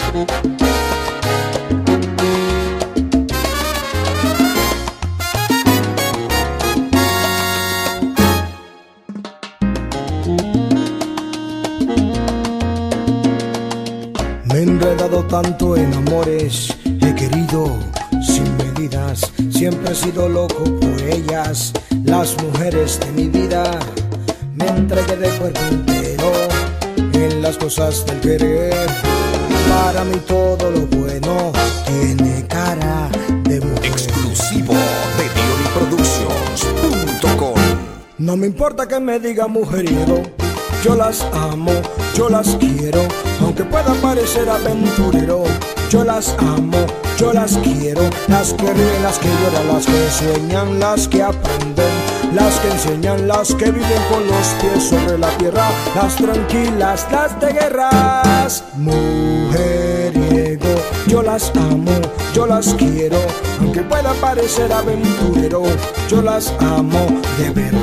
Me he enredado tanto en amores, he querido sin medidas, siempre he sido loco por ellas, las mujeres de mi vida. Me entregué de cuerpo entero en las cosas del querer. Para mí todo lo bueno tiene cara de mujer. Exclusivo de DionyProductions.com. No me importa que me digan mujeriego, yo las amo, yo las quiero, aunque pueda parecer aventurero. Yo las amo, yo las quiero, las que ríen, las que lloran, las que sueñan, las que aprenden, las que enseñan, las que viven con los pies sobre la tierra, las tranquilas, las de guerras. Mujeriego, yo las amo, yo las quiero, aunque pueda parecer aventurero, yo las amo de verdad.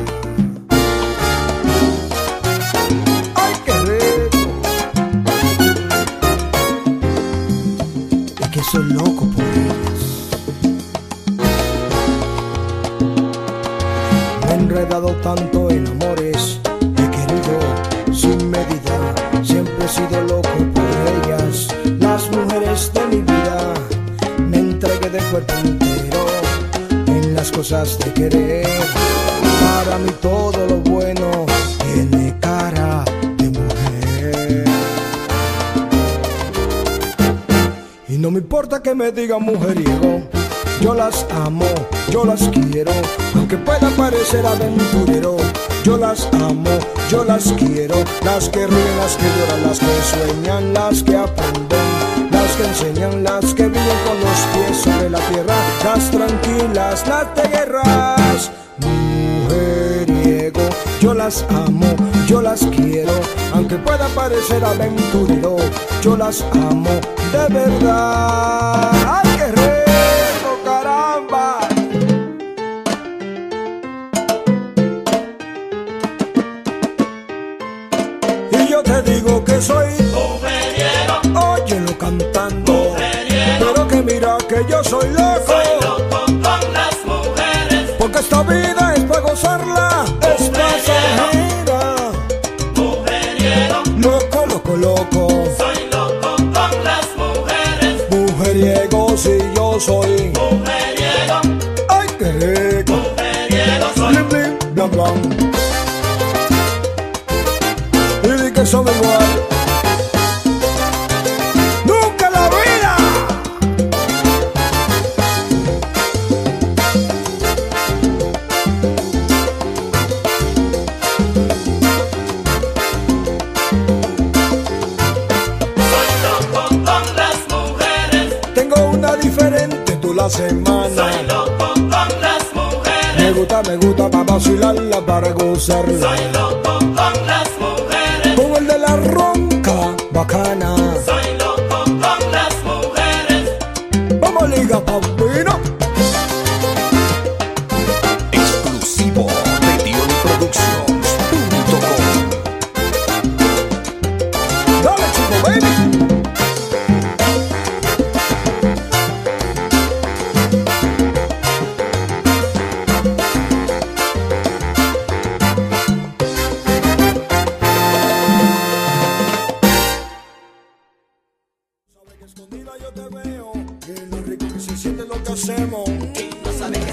Soy loco por ellas. Me he enredado tanto en amores, he querido sin medida, siempre he sido loco por ellas, las mujeres de mi vida. Me entregué de cuerpo entero en las cosas de querer. Para mí todo lo bueno tiene cara de mujer. Y no me importa que me digan mujeriego, yo las amo, yo las quiero, aunque pueda parecer aventurero. Yo las amo, yo las quiero, las que ríen, las que lloran, las que sueñan, las que aprenden, las que enseñan, las que viven con los pies sobre la tierra, las tranquilas, las de guerras. Mujeriego, yo las amo, yo las quiero, aunque pueda parecer aventurero, yo las amo de verdad. ¡Ay, qué rico, caramba! Y yo te digo que soy mujeriego, óyelo cantando, mujeriego. Pero que mira que yo soy loco con las mujeres, porque esta vida es para gozarla, es pasajera. Mujeriego, loco, loco, loco. Soy loco con las mujeres. Mujeriego, si yo soy mujeriego. Ay, qué rico. Mujeriego soy. Blim, blim, blam, blam. Y di que son igual. ¡Nunca en la vida! Diferente tú la semana. Soy loco con las mujeres. Me gusta para vacilarla, para gozarla. Soy loco con las mujeres. Como el de la ronca bacana. Soy loco con las mujeres. Vamos liga, papino. Exclusivo de DionyProductions.com. Dale, chico, baby. Escondida yo te veo, que lo rico que se siente lo que hacemos. Y no sabes que